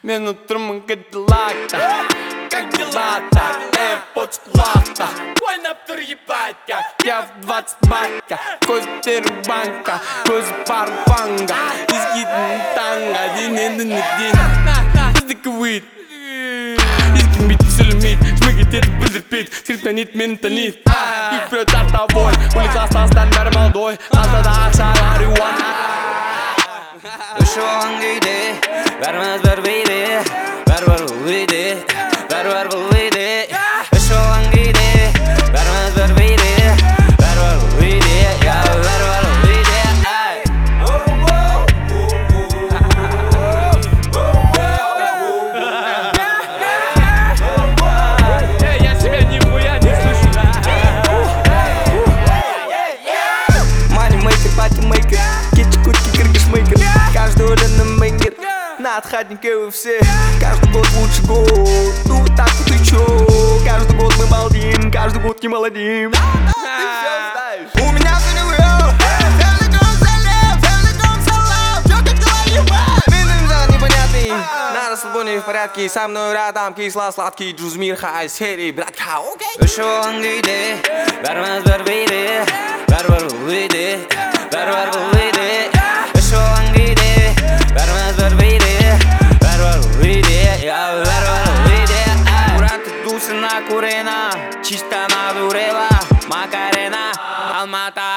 Мен отырмын кадиллакта. Как дела-то? AirPods в кулакта. Ойнап тұр ебать как. Я в 20 бакка. Көздері банка, көзі парфанга. Езгидің танга, дененің неден. Біздікі уид. Ескенбейді, сөйлемейді, шмегет етіп білдірпейді. Скриптонит мені танит. Их вперед тобой. Улиц остастан бәрі молодой. Астада ақшалар юан. Үш оған күйде, бәріміз бір бейде. Бәрі-бір бұл үйде, бәрі-бір бұл үйде. Үш оған күйде, бәріміз бір бейде. Бәрі-бір бұл үйде, бәрі-бір бұл үйде. Я себя нихуя не слышу. Манимейкер, патимейкер, кетчи-кутки, киргиш-мейкер. Каждый уленный мейкер, на отходнике вы все. Каждый год лучше год, ну вы так вот и чё? Каждый год мы балдим, каждый год не молодим. У меня заняло, целиком салам. Чё как дела, ебать? Минус непонятный, на расслабоне в порядке. Со мной рядом кисло-сладкий Джузмир Хай серии, братка, окей? Үш оған күйде, бәріміз бір бейде. Бәрі-бір бұл үйде, бәрі-бір бұл үйде. Үш оған күйде, бәріміз бір бейде. Бәрі-бір бұл үйде, бәрі-бір бұл үйде. Брат, дулся накурена, чисто надурела. Макарена, Алмата